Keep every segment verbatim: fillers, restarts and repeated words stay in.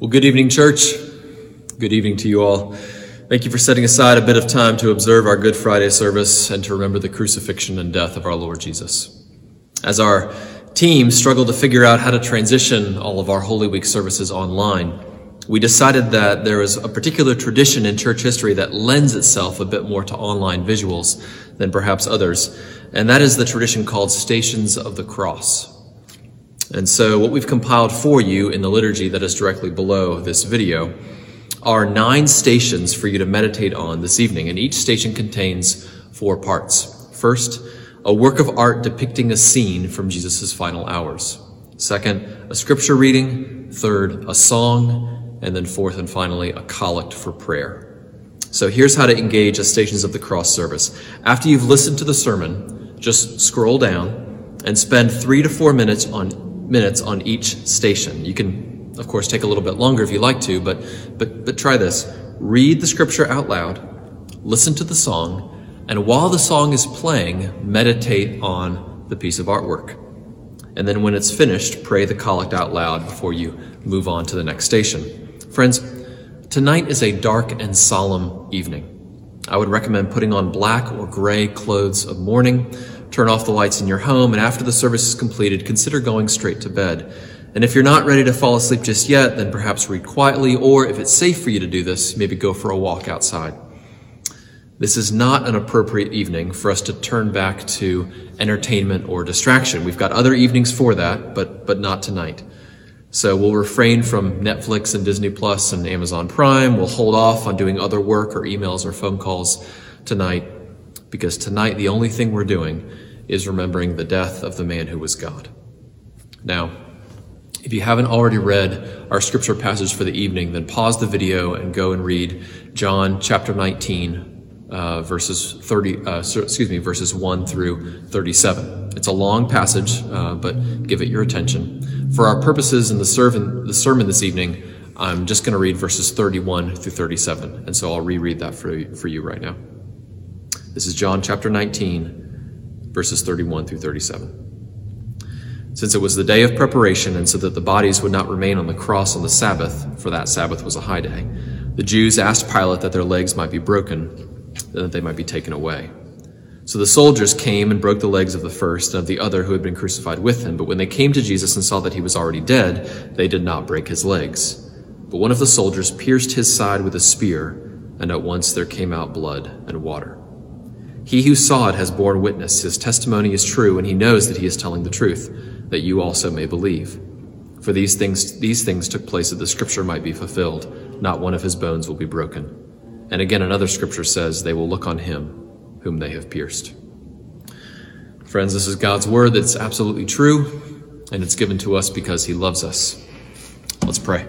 Well, good evening, church. Good evening to you all. Thank you for setting aside a bit of time to observe our Good Friday service and to remember the crucifixion and death of our Lord Jesus. As our team struggled to figure out how to transition all of our Holy Week services online, we decided that there is a particular tradition in church history that lends itself a bit more to online visuals than perhaps others, and that is the tradition called Stations of the Cross. And so what we've compiled for you in the liturgy that is directly below this video are nine stations for you to meditate on this evening, and each station contains four parts. First, a work of art depicting a scene from Jesus' final hours. Second, a scripture reading. Third, a song. And then fourth and finally, a collect for prayer. So here's how to engage a Stations of the Cross service. After you've listened to the sermon, just scroll down and spend three to four minutes on minutes on each station. You can, of course, take a little bit longer if you like to, but but but try this. Read the scripture out loud, listen to the song, and while the song is playing, meditate on the piece of artwork. And then when it's finished, pray the collect out loud before you move on to the next station. Friends, tonight is a dark and solemn evening. I would recommend putting on black or gray clothes of mourning. Turn off the lights in your home, and after the service is completed, consider going straight to bed. And if you're not ready to fall asleep just yet, then perhaps read quietly, or if it's safe for you to do this, maybe go for a walk outside. This is not an appropriate evening for us to turn back to entertainment or distraction. We've got other evenings for that, but but not tonight. So we'll refrain from Netflix and Disney Plus and Amazon Prime. We'll hold off on doing other work or emails or phone calls tonight, because tonight the only thing we're doing is remembering the death of the man who was God. Now, if you haven't already read our scripture passage for the evening, then pause the video and go and read John chapter nineteen, uh, verses thirty. Uh, excuse me, verses one through thirty-seven. It's a long passage, uh, but give it your attention. For our purposes in the sermon, the sermon this evening, I'm just going to read verses thirty-one through thirty-seven, and so I'll reread that for for you right now. This is John chapter nineteen, verses thirty-one through thirty-seven. Since it was the day of preparation, and so that the bodies would not remain on the cross on the Sabbath, for that Sabbath was a high day, the Jews asked Pilate that their legs might be broken, and that they might be taken away. So the soldiers came and broke the legs of the first and of the other who had been crucified with him. But when they came to Jesus and saw that he was already dead, they did not break his legs. But one of the soldiers pierced his side with a spear, and at once there came out blood and water. He who saw it has borne witness. His testimony is true, and he knows that he is telling the truth, that you also may believe. For these things these things took place that the scripture might be fulfilled. Not one of his bones will be broken. And again, another scripture says, they will look on him whom they have pierced. Friends, this is God's word that's absolutely true, and it's given to us because he loves us. Let's pray.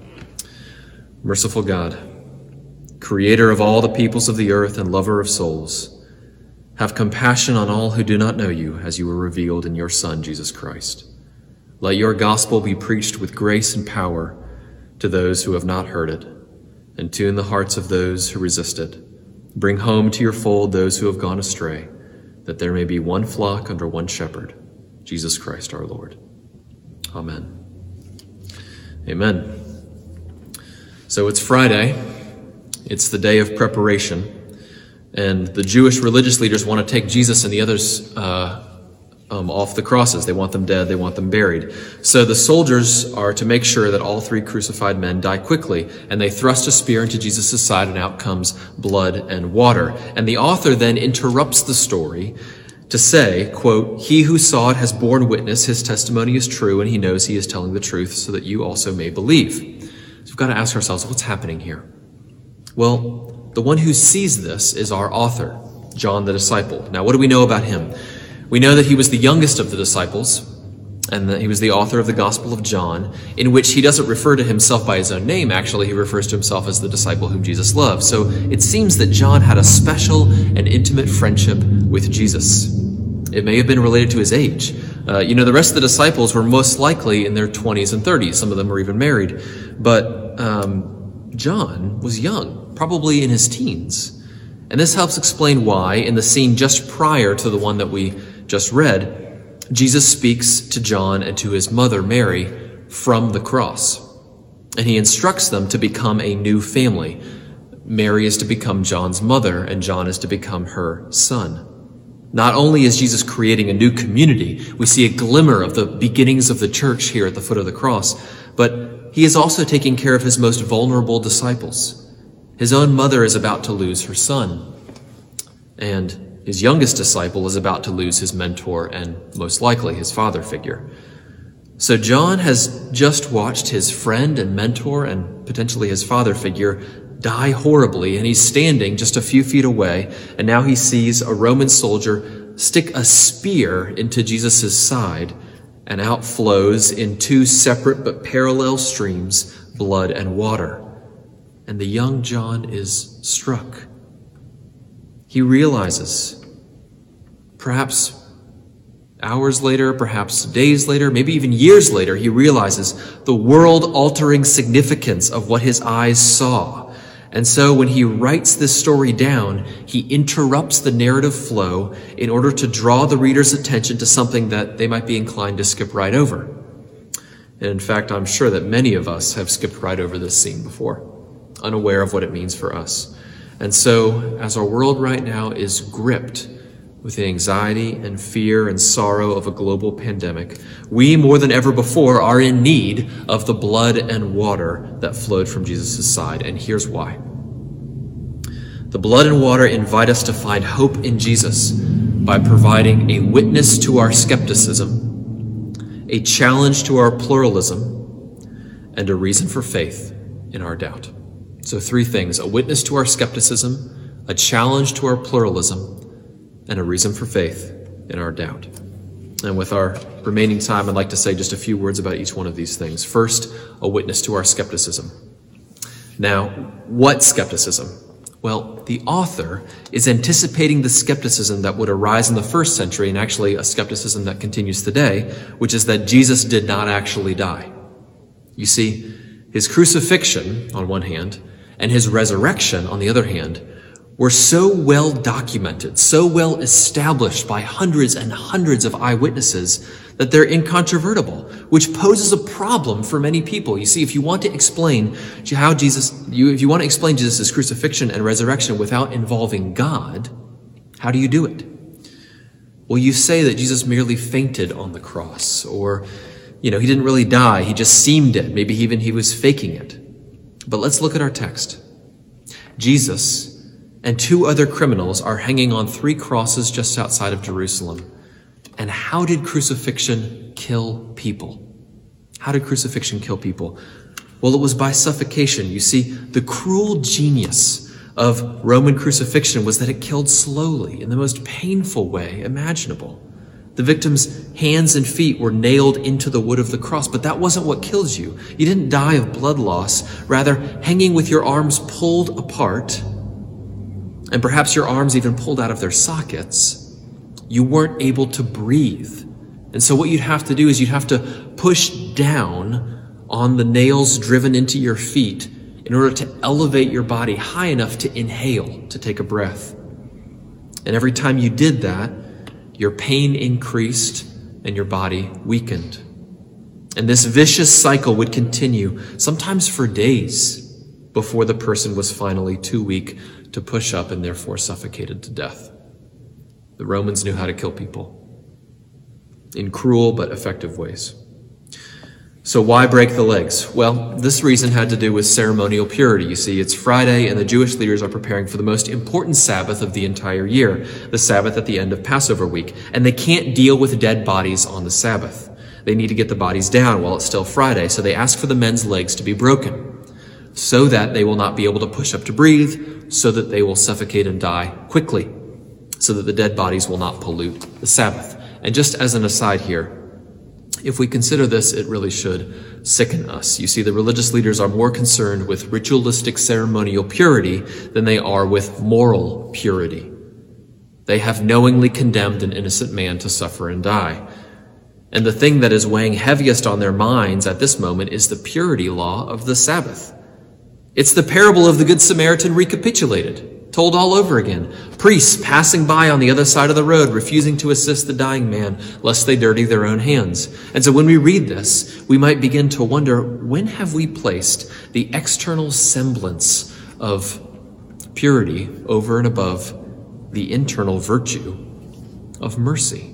Merciful God, creator of all the peoples of the earth and lover of souls, have compassion on all who do not know you, as you were revealed in your Son, Jesus Christ. Let your gospel be preached with grace and power to those who have not heard it, and tune the hearts of those who resist it. Bring home to your fold those who have gone astray, that there may be one flock under one shepherd, Jesus Christ our Lord. Amen. Amen. So it's Friday. It's the day of preparation. And the Jewish religious leaders want to take Jesus and the others uh, um, off the crosses. They want them dead. They want them buried. So the soldiers are to make sure that all three crucified men die quickly. And they thrust a spear into Jesus' side, and out comes blood and water. And the author then interrupts the story to say, quote, he who saw it has borne witness. His testimony is true, and he knows he is telling the truth, so that you also may believe. So we've got to ask ourselves, what's happening here? Well, the one who sees this is our author, John the disciple. Now, what do we know about him? We know that he was the youngest of the disciples, and that he was the author of the Gospel of John, in which he doesn't refer to himself by his own name. Actually, he refers to himself as the disciple whom Jesus loved. So it seems that John had a special and intimate friendship with Jesus. It may have been related to his age. Uh, you know, the rest of the disciples were most likely in their twenties and thirties. Some of them were even married. But um, John was young, probably in his teens. And this helps explain why, in the scene just prior to the one that we just read, Jesus speaks to John and to his mother, Mary, from the cross. and he instructs them to become a new family. Mary is to become John's mother, and John is to become her son. Not only is Jesus creating a new community, we see a glimmer of the beginnings of the church here at the foot of the cross, but he is also taking care of his most vulnerable disciples. His own mother is about to lose her son, and his youngest disciple is about to lose his mentor and most likely his father figure. So John has just watched his friend and mentor and potentially his father figure die horribly, and he's standing just a few feet away, and now he sees a Roman soldier stick a spear into Jesus' side, and out flows in two separate but parallel streams blood and water. And the young John is struck. He realizes, perhaps hours later, perhaps days later, maybe even years later, he realizes the world-altering significance of what his eyes saw. And so when he writes this story down, he interrupts the narrative flow in order to draw the reader's attention to something that they might be inclined to skip right over. And in fact, I'm sure that many of us have skipped right over this scene before, unaware of what it means for us. And so, as our world right now is gripped with the anxiety and fear and sorrow of a global pandemic, we more than ever before are in need of the blood and water that flowed from Jesus' side. And here's why. The blood and water invite us to find hope in Jesus by providing a witness to our skepticism, a challenge to our pluralism, and a reason for faith in our doubt. So three things: a witness to our skepticism, a challenge to our pluralism, and a reason for faith in our doubt. And with our remaining time, I'd like to say just a few words about each one of these things. First, a witness to our skepticism. Now, what skepticism? Well, the author is anticipating the skepticism that would arise in the first century, and actually a skepticism that continues today, which is that Jesus did not actually die. You see, his crucifixion, on one hand, and his resurrection, on the other hand, were so well documented, so well established by hundreds and hundreds of eyewitnesses that they're incontrovertible, which poses a problem for many people. You see, if you want to explain how Jesus, you, if you want to explain Jesus' crucifixion and resurrection without involving God, how do you do it? Well, you say that Jesus merely fainted on the cross, or, you know, he didn't really die, he just seemed it. Maybe even he was faking it. But let's look at our text. Jesus and two other criminals are hanging on three crosses just outside of Jerusalem. And how did crucifixion kill people? How did crucifixion kill people? Well, it was by suffocation. You see, the cruel genius of Roman crucifixion was that it killed slowly in the most painful way imaginable. The victim's hands and feet were nailed into the wood of the cross, but that wasn't what kills you. You didn't die of blood loss. Rather, hanging with your arms pulled apart, and perhaps your arms even pulled out of their sockets, you weren't able to breathe. And so what you'd have to do is you'd have to push down on the nails driven into your feet in order to elevate your body high enough to inhale, to take a breath. And every time you did that, your pain increased and your body weakened. And this vicious cycle would continue, sometimes for days, before the person was finally too weak to push up and therefore suffocated to death. The Romans knew how to kill people in cruel but effective ways. So why break the legs? Well, this reason had to do with ceremonial purity. You see, it's Friday and the Jewish leaders are preparing for the most important Sabbath of the entire year, the Sabbath at the end of Passover week, and they can't deal with dead bodies on the Sabbath. They need to get the bodies down while it's still Friday, so they ask for the men's legs to be broken, so that they will not be able to push up to breathe, so that they will suffocate and die quickly, so that the dead bodies will not pollute the Sabbath. And just as an aside here, if we consider this, it really should sicken us. You see, the religious leaders are more concerned with ritualistic ceremonial purity than they are with moral purity. They have knowingly condemned an innocent man to suffer and die. And the thing that is weighing heaviest on their minds at this moment is the purity law of the Sabbath. It's the parable of the Good Samaritan recapitulated. told all over again. Priests passing by on the other side of the road, refusing to assist the dying man, lest they dirty their own hands. And so when we read this, we might begin to wonder, when have we placed the external semblance of purity over and above the internal virtue of mercy?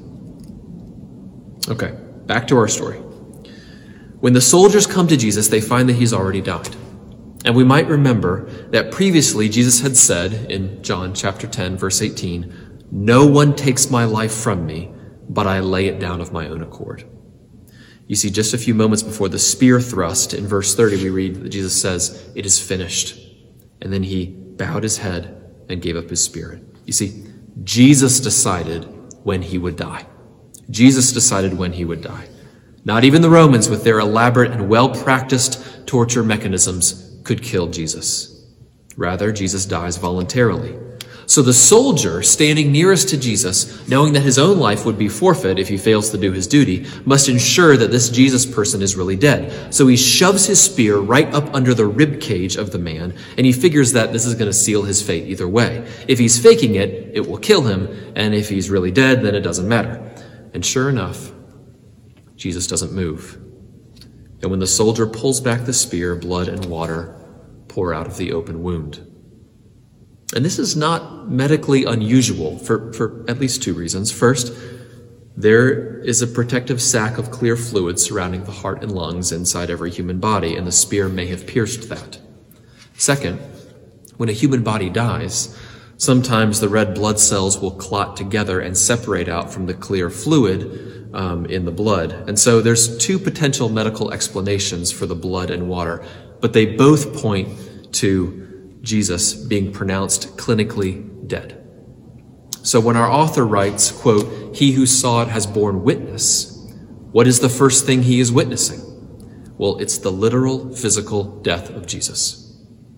Okay, back to our story. When the soldiers come to Jesus, they find that he's already died. And we might remember that previously Jesus had said in John chapter ten, verse eighteen, "No one takes my life from me, but I lay it down of my own accord." You see, just a few moments before the spear thrust, in verse thirty, we read that Jesus says, "It is finished." And then he bowed his head and gave up his spirit. You see, Jesus decided when he would die. Jesus decided when he would die. Not even the Romans, with their elaborate and well-practiced torture mechanisms, could kill Jesus. Rather, Jesus dies voluntarily. So the soldier standing nearest to Jesus, knowing that his own life would be forfeit if he fails to do his duty, must ensure that this Jesus person is really dead. So he shoves his spear right up under the rib cage of the man, and he figures that this is going to seal his fate either way. If he's faking it, it will kill him, and if he's really dead, then it doesn't matter. And sure enough, Jesus doesn't move. And when the soldier pulls back the spear, blood and water pour out of the open wound. And this is not medically unusual for, for at least two reasons. First, there is a protective sac of clear fluid surrounding the heart and lungs inside every human body, and the spear may have pierced that. Second, when a human body dies, sometimes the red blood cells will clot together and separate out from the clear fluid um, in the blood. And so there's two potential medical explanations for the blood and water, but they both point to Jesus being pronounced clinically dead. So when our author writes, quote, "He who saw it has borne witness," what is the first thing he is witnessing? Well, it's the literal physical death of Jesus.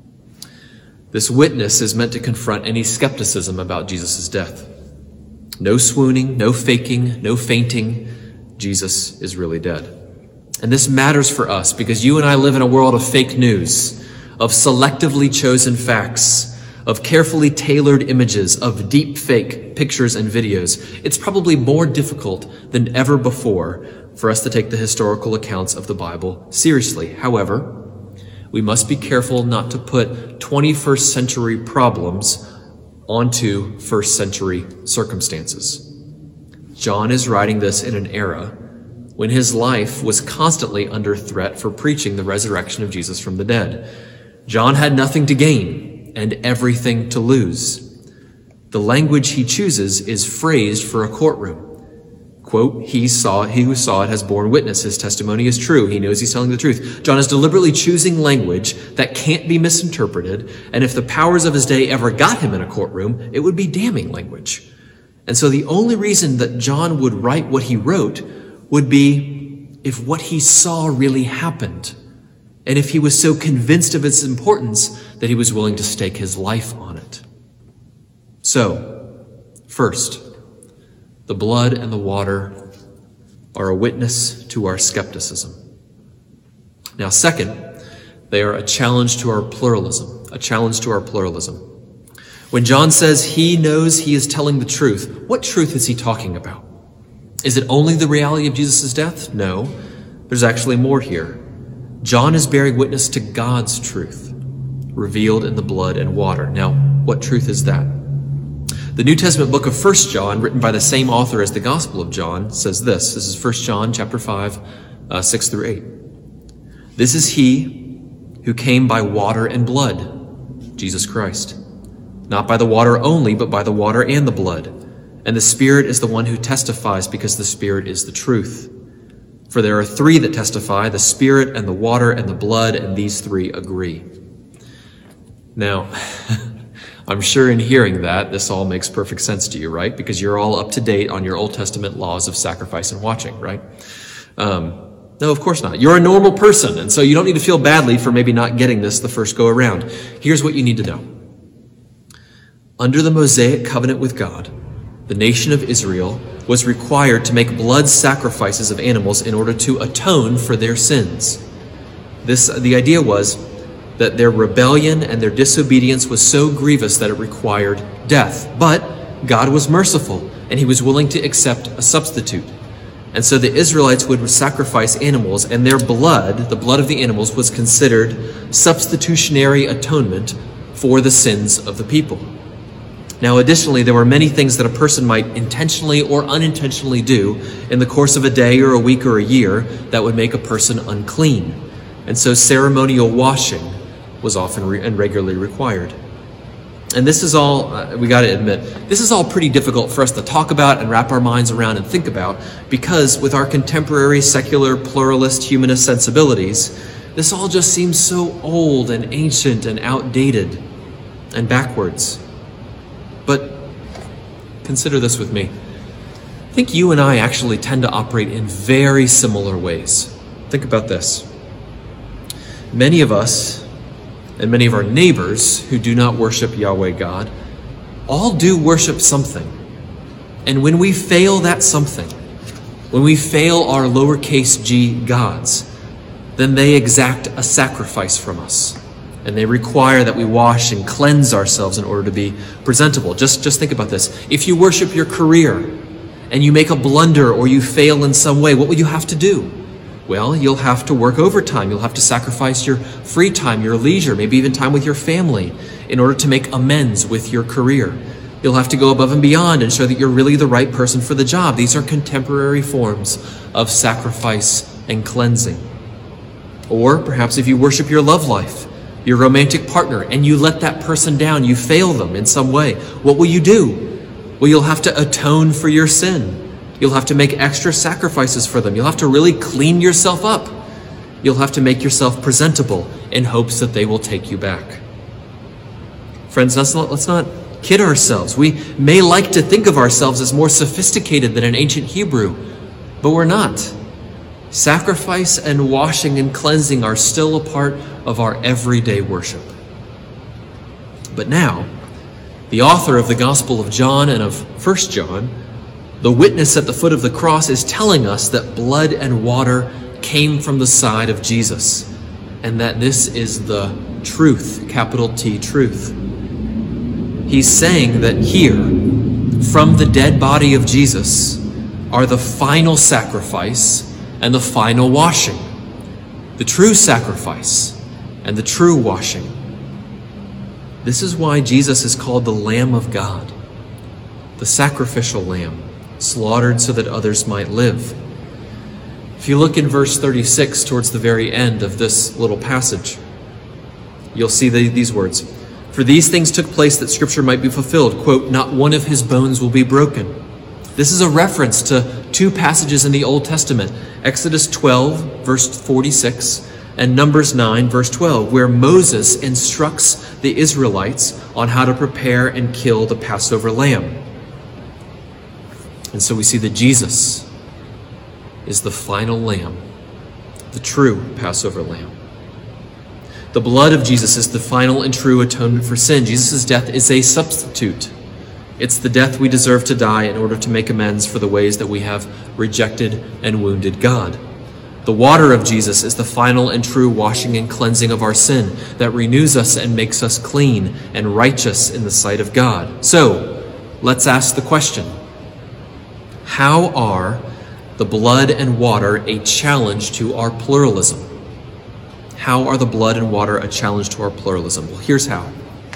This witness is meant to confront any skepticism about Jesus' death. No swooning, no faking, no fainting. Jesus is really dead. And this matters for us because you and I live in a world of fake news, of selectively chosen facts, of carefully tailored images, of deep fake pictures and videos. It's probably more difficult than ever before for us to take the historical accounts of the Bible seriously. However, we must be careful not to put twenty-first century problems onto first century circumstances. John is writing this in an era when his life was constantly under threat for preaching the resurrection of Jesus from the dead. John had nothing to gain and everything to lose. The language he chooses is phrased for a courtroom. Quote, he saw, he who saw it has borne witness. His testimony is true. He knows he's telling the truth. John is deliberately choosing language that can't be misinterpreted. And if the powers of his day ever got him in a courtroom, it would be damning language. And so the only reason that John would write what he wrote would be if what he saw really happened. And if he was so convinced of its importance that he was willing to stake his life on it. So, first, the blood and the water are a witness to our skepticism. Now, second, they are a challenge to our pluralism, a challenge to our pluralism. When John says he knows he is telling the truth, what truth is he talking about? Is it only the reality of Jesus' death? No, there's actually more here. John is bearing witness to God's truth, revealed in the blood and water. Now, what truth is that? The New Testament book of First John, written by the same author as the Gospel of John, says this. This is First John chapter five, uh, six through eight. This is he who came by water and blood, Jesus Christ. Not by the water only, but by the water and the blood. And the Spirit is the one who testifies, because the Spirit is the truth. For there are three that testify, the Spirit and the water and the blood, and these three agree. Now, I'm sure in hearing that, this all makes perfect sense to you, right? Because you're all up to date on your Old Testament laws of sacrifice and watching, right? Um, no, of course not. You're a normal person, and so you don't need to feel badly for maybe not getting this the first go around. Here's what you need to know. Under the Mosaic covenant with God, the nation of Israel was required to make blood sacrifices of animals in order to atone for their sins. This, the idea was, that their rebellion and their disobedience was so grievous that it required death. But God was merciful, and he was willing to accept a substitute. And so the Israelites would sacrifice animals, and their blood, the blood of the animals, was considered substitutionary atonement for the sins of the people. Now, additionally, there were many things that a person might intentionally or unintentionally do in the course of a day or a week or a year that would make a person unclean. And so ceremonial washing was often re- and regularly required. And this is all, uh, we got to admit, this is all pretty difficult for us to talk about and wrap our minds around and think about, because with our contemporary secular pluralist humanist sensibilities, this all just seems so old and ancient and outdated and backwards. But consider this with me. I think you and I actually tend to operate in very similar ways. Think about this. Many of us and many of our neighbors who do not worship Yahweh God all do worship something. And when we fail that something, when we fail our lowercase g gods, then they exact a sacrifice from us. And they require that we wash and cleanse ourselves in order to be presentable. Just, just think about this. If you worship your career and you make a blunder or you fail in some way, what will you have to do? Well, you'll have to work overtime. You'll have to sacrifice your free time, your leisure, maybe even time with your family in order to make amends with your career. You'll have to go above and beyond and show that you're really the right person for the job. These are contemporary forms of sacrifice and cleansing. Or perhaps if you worship your love life, your romantic partner, and you let that person down, you fail them in some way, what will you do? Well, you'll have to atone for your sin. You'll have to make extra sacrifices for them. You'll have to really clean yourself up. You'll have to make yourself presentable in hopes that they will take you back. Friends, let's not, let's not kid ourselves. We may like to think of ourselves as more sophisticated than an ancient Hebrew, but we're not. Sacrifice and washing and cleansing are still a part of our everyday worship. But now, the author of the Gospel of John and of First John, the witness at the foot of the cross, is telling us that blood and water came from the side of Jesus, and that this is the truth, capital T, truth. He's saying that here, from the dead body of Jesus, are the final sacrifice and the final washing, the true sacrifice and the true washing. This is why Jesus is called the Lamb of God, the sacrificial lamb, slaughtered so that others might live. If you look in verse thirty-six, towards the very end of this little passage, you'll see the, these words. For these things took place that Scripture might be fulfilled. Quote, not one of his bones will be broken. This is a reference to two passages in the Old Testament, Exodus twelve, verse forty-six, and Numbers nine, verse twelve, where Moses instructs the Israelites on how to prepare and kill the Passover lamb. And so we see that Jesus is the final lamb, the true Passover lamb. The blood of Jesus is the final and true atonement for sin. Jesus' death is a substitute. It's the death we deserve to die in order to make amends for the ways that we have rejected and wounded God. The water of Jesus is the final and true washing and cleansing of our sin that renews us and makes us clean and righteous in the sight of God. So, let's ask the question, how are the blood and water a challenge to our pluralism? How are the blood and water a challenge to our pluralism? Well, here's how.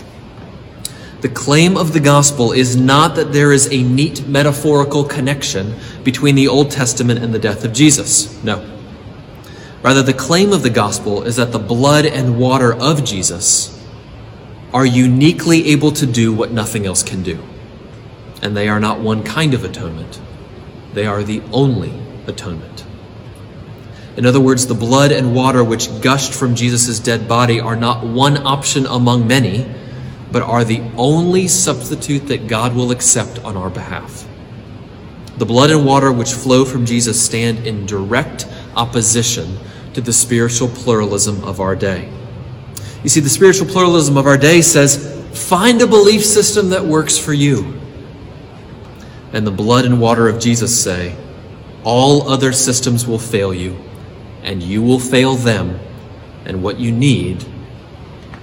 The claim of the gospel is not that there is a neat metaphorical connection between the Old Testament and the death of Jesus. No. Rather, the claim of the gospel is that the blood and water of Jesus are uniquely able to do what nothing else can do. And they are not one kind of atonement. They are the only atonement. In other words, the blood and water which gushed from Jesus' dead body are not one option among many, but are the only substitute that God will accept on our behalf. The blood and water which flow from Jesus stand in direct opposition to the spiritual pluralism of our day. You see, the spiritual pluralism of our day says, find a belief system that works for you. And the blood and water of Jesus say, all other systems will fail you, and you will fail them, and what you need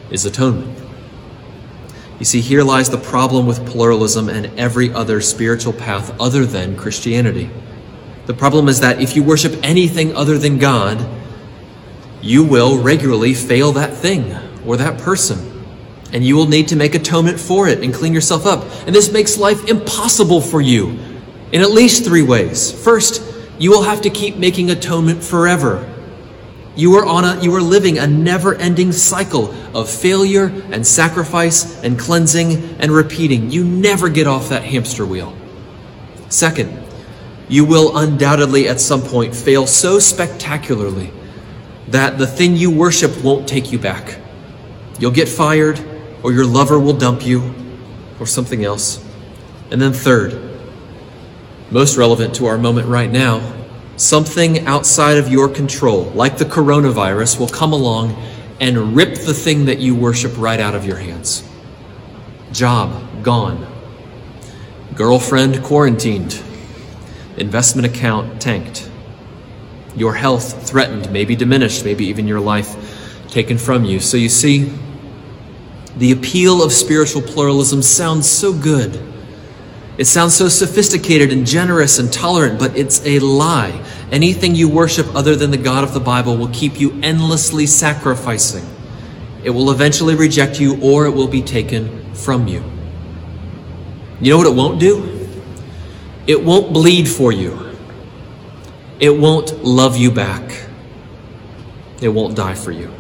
is atonement. You see, here lies the problem with pluralism and every other spiritual path other than Christianity. The problem is that if you worship anything other than God, you will regularly fail that thing or that person, and you will need to make atonement for it and clean yourself up. And this makes life impossible for you in at least three ways. First, you will have to keep making atonement forever. You are on a, you are living a never-ending cycle of failure and sacrifice and cleansing and repeating. You never get off that hamster wheel. Second, you will undoubtedly at some point fail so spectacularly that the thing you worship won't take you back. You'll get fired, or your lover will dump you, or something else. And then third, most relevant to our moment right now, something outside of your control, like the coronavirus, will come along and rip the thing that you worship right out of your hands. Job gone. Girlfriend quarantined. Investment account tanked. Your health threatened, maybe diminished, maybe even your life taken from you. So you see, the appeal of spiritual pluralism sounds so good. It sounds so sophisticated and generous and tolerant, but it's a lie. Anything you worship other than the God of the Bible will keep you endlessly sacrificing. It will eventually reject you, or it will be taken from you. You know what it won't do? It won't bleed for you. It won't love you back. It won't die for you.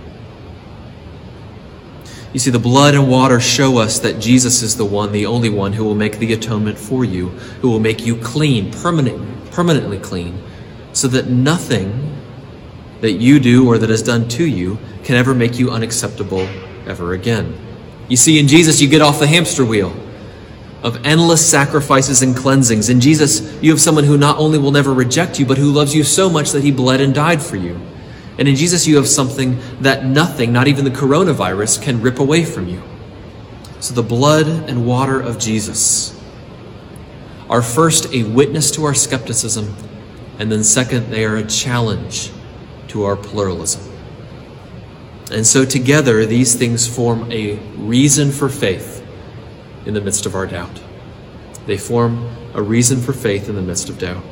You see, the blood and water show us that Jesus is the one, the only one, who will make the atonement for you, who will make you clean, permanent, permanently clean, so that nothing that you do or that is done to you can ever make you unacceptable ever again. You see, in Jesus, you get off the hamster wheel of endless sacrifices and cleansings. In Jesus, you have someone who not only will never reject you, but who loves you so much that he bled and died for you. And in Jesus, you have something that nothing, not even the coronavirus, can rip away from you. So the blood and water of Jesus are first a witness to our skepticism, and then second, they are a challenge to our pluralism. And so together, these things form a reason for faith in the midst of our doubt. They form a reason for faith in the midst of doubt.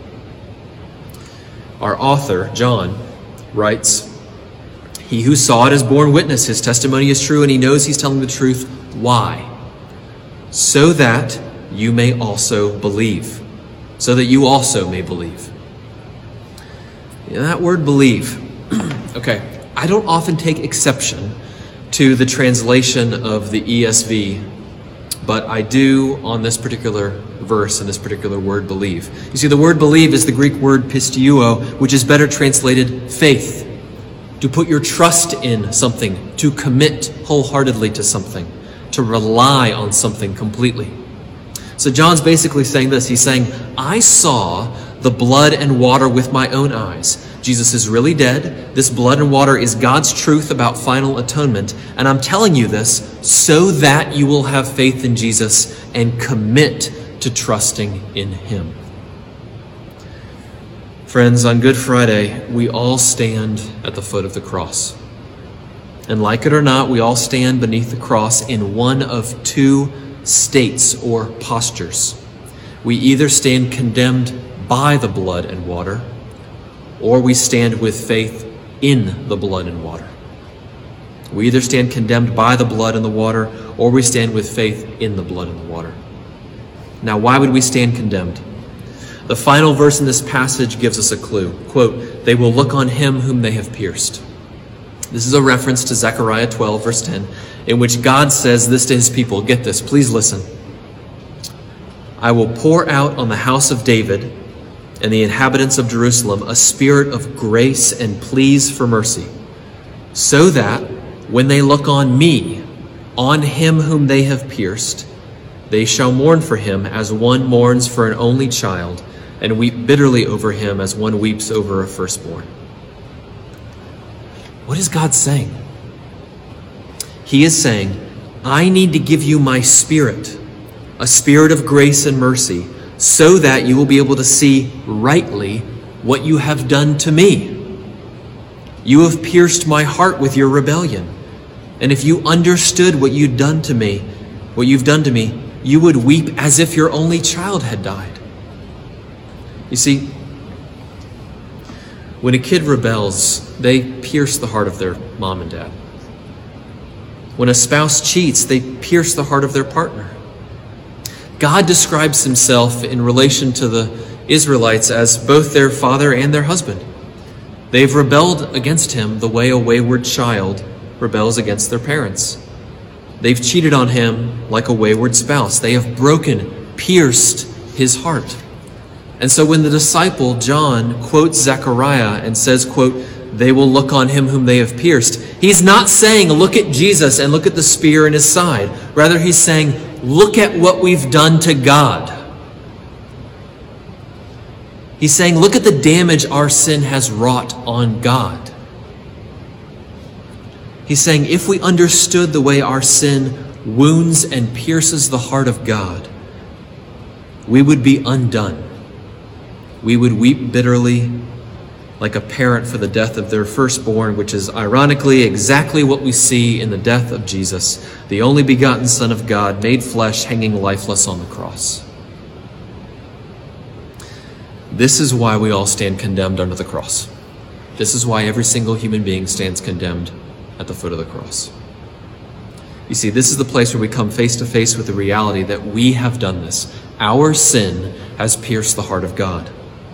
Our author, John, writes, "He who saw it has borne witness. His testimony is true, and he knows he's telling the truth." Why? So that you may also believe. So that you also may believe. You know, that word believe. Okay, I don't often take exception to the translation of the E S V, but I do on this particular verse and this particular word believe. You see, the word believe is the Greek word pisteuo, which is better translated faith. To put your trust in something, to commit wholeheartedly to something, to rely on something completely. So John's basically saying this. He's saying, I saw the blood and water with my own eyes. Jesus is really dead. This blood and water is God's truth about final atonement. And I'm telling you this so that you will have faith in Jesus and commit to trusting in him. Friends, on Good Friday, we all stand at the foot of the cross. And like it or not, we all stand beneath the cross in one of two states or postures. We either stand condemned by the blood and water, or we stand with faith in the blood and water. We either stand condemned by the blood and the water, or we stand with faith in the blood and the water. Now, why would we stand condemned? The final verse in this passage gives us a clue. Quote, "They will look on him whom they have pierced." This is a reference to Zechariah twelve, verse ten, in which God says this to his people. Get this, please listen. "I will pour out on the house of David and the inhabitants of Jerusalem a spirit of grace and pleas for mercy, so that when they look on me, on him whom they have pierced, they shall mourn for him as one mourns for an only child, and weep bitterly over him as one weeps over a firstborn." What is God saying? He is saying, I need to give you my spirit, a spirit of grace and mercy, so that you will be able to see rightly what you have done to me. You have pierced my heart with your rebellion. And if you understood what you'd done to me, what you've done to me, you would weep as if your only child had died. You see, when a kid rebels, they pierce the heart of their mom and dad. When a spouse cheats, they pierce the heart of their partner. God describes himself in relation to the Israelites as both their father and their husband. They've rebelled against him the way a wayward child rebels against their parents. They've cheated on him like a wayward spouse. They have broken, pierced his heart. And so when the disciple John quotes Zechariah and says, quote, "They will look on him whom they have pierced," he's not saying, look at Jesus and look at the spear in his side. Rather, he's saying, look at what we've done to God. He's saying, look at the damage our sin has wrought on God. He's saying, if we understood the way our sin wounds and pierces the heart of God, we would be undone. We would weep bitterly like a parent for the death of their firstborn, which is ironically exactly what we see in the death of Jesus, the only begotten Son of God, made flesh, hanging lifeless on the cross. This is why we all stand condemned under the cross. This is why every single human being stands condemned at the foot of the cross. You see, this is the place where we come face to face with the reality that we have done this. Our sin has pierced the heart of God.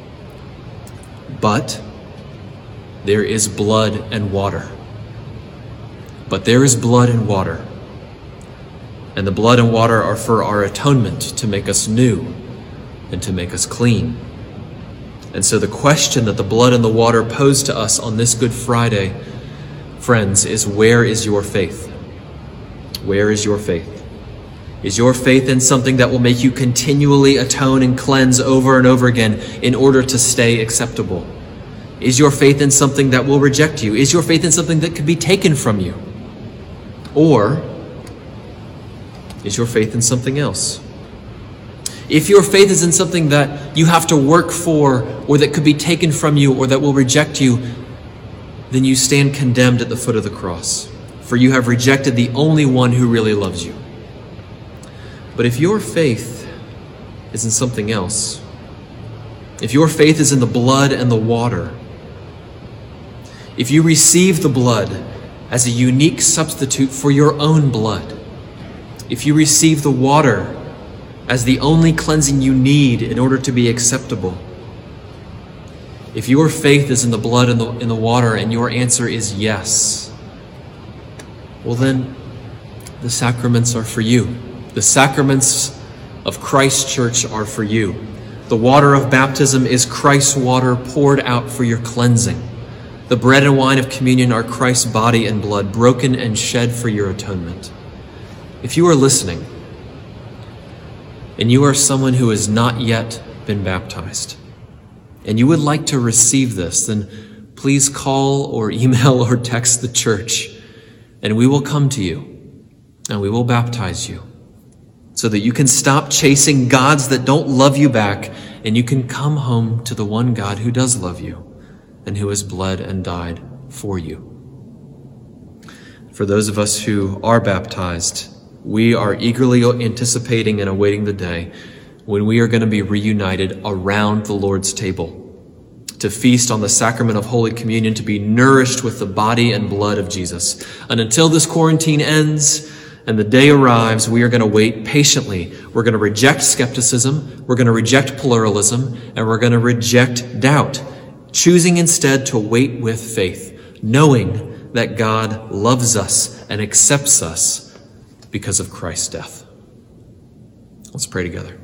But there is blood and water. But there is blood and water. And the blood and water are for our atonement, to make us new and to make us clean. And so the question that the blood and the water pose to us on this Good Friday, friends, is where is your faith? Where is your faith? Is your faith in something that will make you continually atone and cleanse over and over again in order to stay acceptable? Is your faith in something that will reject you? Is your faith in something that could be taken from you? Or is your faith in something else? If your faith is in something that you have to work for, or that could be taken from you, or that will reject you, then you stand condemned at the foot of the cross, for you have rejected the only one who really loves you. But if your faith is in something else, if your faith is in the blood and the water, if you receive the blood as a unique substitute for your own blood, if you receive the water as the only cleansing you need in order to be acceptable, if your faith is in the blood and the, in the water and your answer is yes, well then the sacraments are for you. The sacraments of Christ's church are for you. The water of baptism is Christ's water poured out for your cleansing. The bread and wine of communion are Christ's body and blood broken and shed for your atonement. If you are listening and you are someone who has not yet been baptized and you would like to receive this, then please call or email or text the church and we will come to you and we will baptize you, so that you can stop chasing gods that don't love you back and you can come home to the one God who does love you and who has bled and died for you. For those of us who are baptized, we are eagerly anticipating and awaiting the day when we are going to be reunited around the Lord's table, to feast on the sacrament of Holy Communion, to be nourished with the body and blood of Jesus. And until this quarantine ends and the day arrives, we are going to wait patiently. We're going to reject skepticism, we're going to reject pluralism, and we're going to reject doubt, choosing instead to wait with faith, knowing that God loves us and accepts us because of Christ's death. Let's pray together.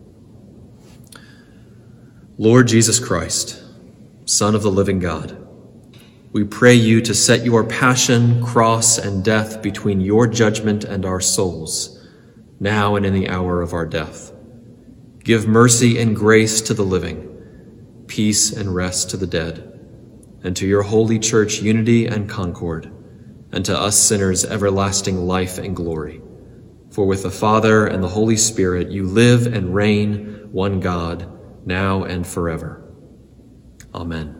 Lord Jesus Christ, Son of the living God, we pray you to set your passion, cross, and death between your judgment and our souls, now and in the hour of our death. Give mercy and grace to the living, peace and rest to the dead, and to your holy church unity and concord, and to us sinners everlasting life and glory. For with the Father and the Holy Spirit you live and reign, one God, now and forever. Amen.